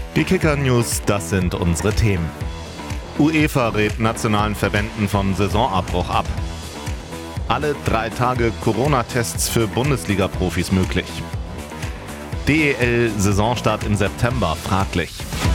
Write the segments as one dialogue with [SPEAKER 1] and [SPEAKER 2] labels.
[SPEAKER 1] Die Kicker-News, das sind unsere Themen. UEFA rät nationalen Verbänden von Saisonabbruch ab. Alle 3 Tage Corona-Tests für Bundesliga-Profis möglich. DEL-Saisonstart im September fraglich.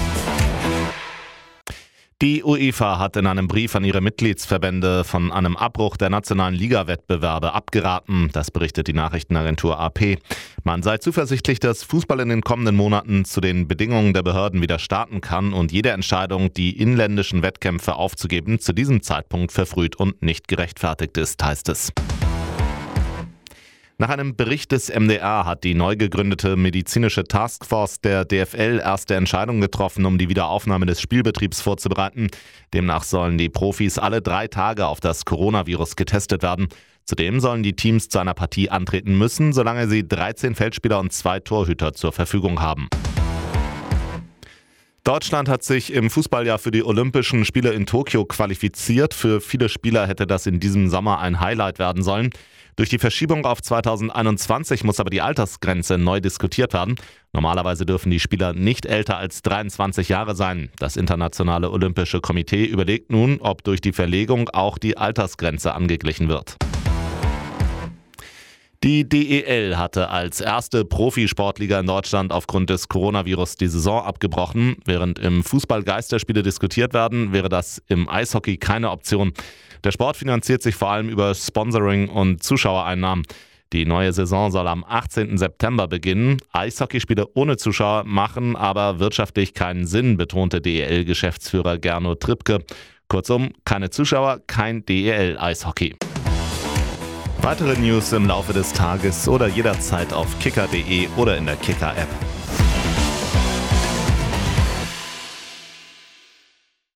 [SPEAKER 1] Die UEFA hat in einem Brief an ihre Mitgliedsverbände von einem Abbruch der nationalen Liga-Wettbewerbe abgeraten. Das berichtet die Nachrichtenagentur AP. Man sei zuversichtlich, dass Fußball in den kommenden Monaten zu den Bedingungen der Behörden wieder starten kann und jede Entscheidung, die inländischen Wettkämpfe aufzugeben, zu diesem Zeitpunkt verfrüht und nicht gerechtfertigt ist, heißt es. Nach einem Bericht des MDR hat die neu gegründete medizinische Taskforce der DFL erste Entscheidungen getroffen, um die Wiederaufnahme des Spielbetriebs vorzubereiten. Demnach sollen die Profis alle 3 Tage auf das Coronavirus getestet werden. Zudem sollen die Teams zu einer Partie antreten müssen, solange sie 13 Feldspieler und 2 Torhüter zur Verfügung haben. Deutschland hat sich im Fußballjahr für die Olympischen Spiele in Tokio qualifiziert. Für viele Spieler hätte das in diesem Sommer ein Highlight werden sollen. Durch die Verschiebung auf 2021 muss aber die Altersgrenze neu diskutiert werden. Normalerweise dürfen die Spieler nicht älter als 23 Jahre sein. Das Internationale Olympische Komitee überlegt nun, ob durch die Verlegung auch die Altersgrenze angeglichen wird. Die DEL hatte als erste Profisportliga in Deutschland aufgrund des Coronavirus die Saison abgebrochen. Während im Fußball Geisterspiele diskutiert werden, wäre das im Eishockey keine Option. Der Sport finanziert sich vor allem über Sponsoring und Zuschauereinnahmen. Die neue Saison soll am 18. September beginnen. Eishockeyspiele ohne Zuschauer machen aber wirtschaftlich keinen Sinn, betonte DEL-Geschäftsführer Gernot Trippke. Kurzum, keine Zuschauer, kein DEL-Eishockey. Weitere News im Laufe des Tages oder jederzeit auf kicker.de oder in der Kicker-App.